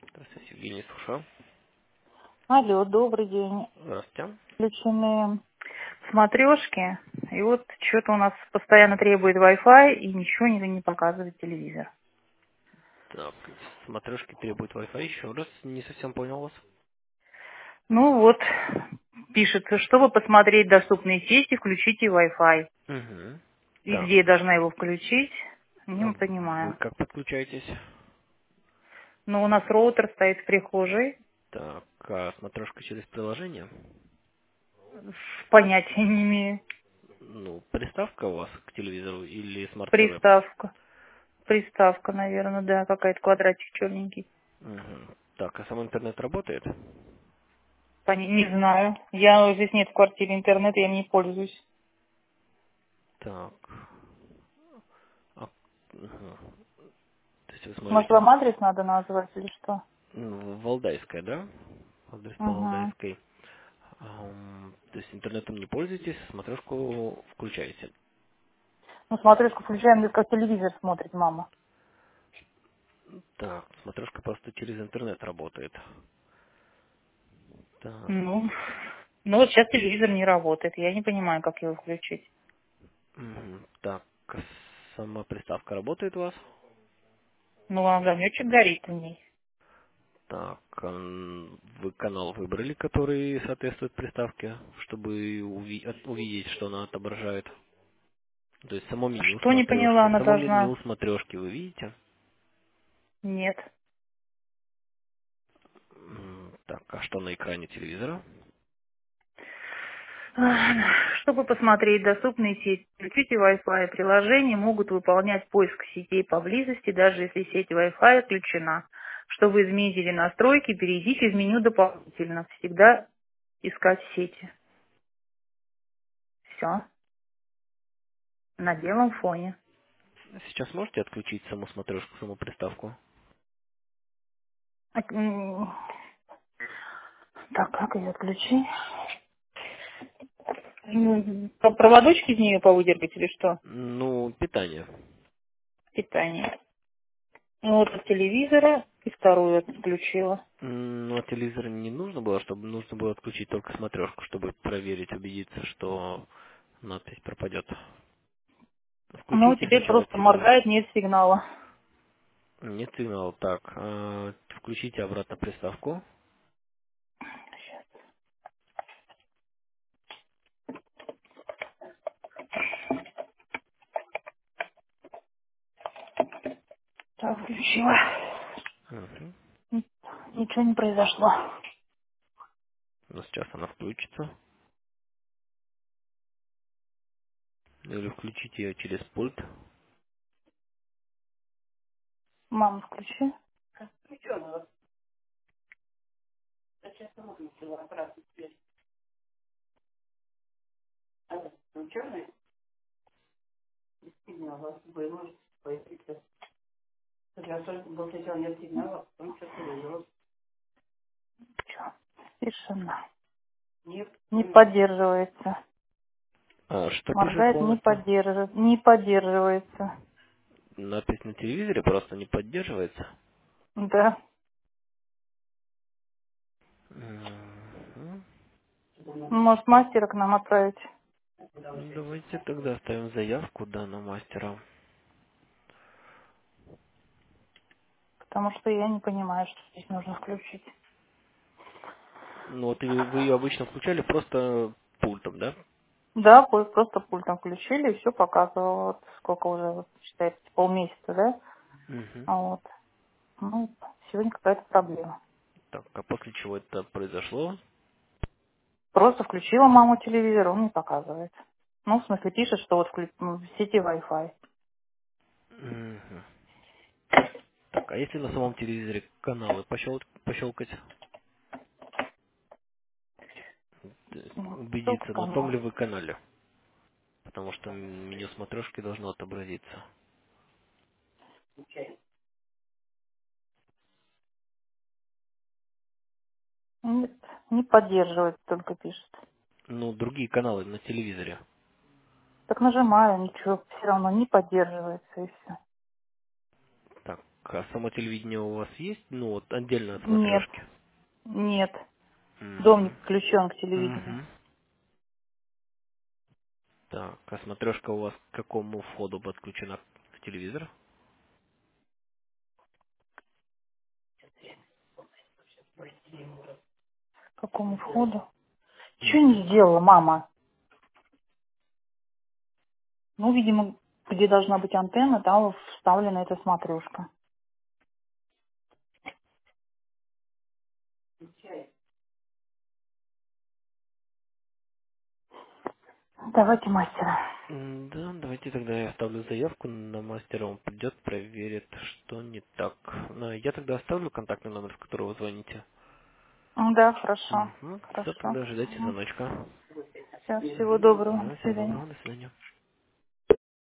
Здравствуйте, Евгений, слушаю. Алло, добрый день. Здравствуйте. Включены смотрешки, и вот что-то у нас постоянно требует Wi-Fi, и ничего не показывает телевизор. Так, смотрешки требуют Wi-Fi. Еще раз, не совсем понял вас. Ну вот, пишется, чтобы посмотреть доступные сети, включите Wi-Fi. Угу. И Так, где я должна его включить, а не вы понимаю. как подключаетесь? Но у нас роутер стоит в прихожей, Так, а смотрешка через приложение? понятия не имею. Ну, приставка у вас к телевизору или смарт-ТВ? Приставка. Приставка, наверное, да, какая-то квадратик черненький. Угу. Так, а сам интернет работает? Не знаю. Я здесь нет в квартире интернета, я им не пользуюсь. Так, а, мгм. То есть вы Может, смотрите вам адрес надо назвать или что? Валдайская, да? Адрес по Угу. Валдайской. То есть интернетом не пользуетесь, смотрешку включаете. Ну, смотрешку включаем, да, как телевизор смотрит мама. Так, смотрешка просто через интернет работает. Так, Ну, ну вот сейчас телевизор не работает. Я не понимаю, как его включить. так, сама приставка работает у вас? Ну, огонечек горит в ней. Так, вы канал выбрали, который соответствует приставке, чтобы увидеть, что она отображает. То есть Что не поняла, она само должна? меню смотрешки вы видите? Нет. Так, а что на экране телевизора? Чтобы посмотреть доступные сети, включите Wi-Fi. Приложения могут выполнять поиск сетей поблизости, даже если сеть Wi-Fi отключена. Чтобы изменить настройки, перейдите в меню дополнительно. Всегда искать сети. Все. На белом фоне. Сейчас можете отключить саму смотрешку, саму приставку? Так, как ее отключить? Проводочки из нее повыдергать или что? Ну, питание. Питание. Ну, вот от телевизора и вторую отключила. Ну, а телевизор не нужно было, чтобы нужно было отключить только смотрешку, чтобы проверить, убедиться, что надпись пропадет. Ну, Включите теперь сначала просто телевизор. моргает, нет сигнала. Нет сигнала. Так, включите обратно приставку. Так, включила. Мгм. Ничего не произошло. Но сейчас она включится. Или включите ее через пульт. Мама, включи. Чё? Тишина. Не поддерживается. Что пишет Моргает, полностью? не поддерживается. Надпись на телевизоре просто не поддерживается. Да. Мгм. Может, мастера к нам отправить? Давайте тогда оставим заявку, да, на мастера. Потому что я не понимаю, что здесь нужно включить. Ну вот и вы ее обычно включали просто пультом, да? Да, просто пультом включили, и все показывало. Вот сколько уже, вот, считается, полмесяца, да? Мгм. А вот. Ну, сегодня какая-то проблема. Так, а после чего это произошло? Просто включила маму телевизор, он не показывает. Ну, в смысле, пишет, что вот в сети Wi-Fi. Мгм. Так, а если на самом телевизоре каналы пощелкать, то есть Ну, только убедиться, на том канал. ли вы канале, потому что меню смотрешки должно отобразиться. Нет, не поддерживает, только пишет. Ну, другие каналы на телевизоре. Так нажимаю, ничего, все равно не поддерживается, и все. Так, а само телевидение у вас есть? Ну, вот отдельно от Нет, смотрешки? нет. Дом не Мгм. подключен к телевидению. Мгм. Так, а смотрешка у вас к какому входу подключена к телевизору? К какому входу? Чего Мгм. не сделала мама? Ну, видимо, где должна быть антенна, там вставлена эта смотрешка. Давайте мастера. Да, давайте тогда я оставлю заявку на мастера, он придет, проверит, что не так. Я тогда оставлю контактный номер, с которого вы звоните. Да, хорошо. Угу. Все, Хорошо. тогда ожидайте звоночка. Все, всего Угу. доброго. Да, До всего свидания. доброго, до свидания.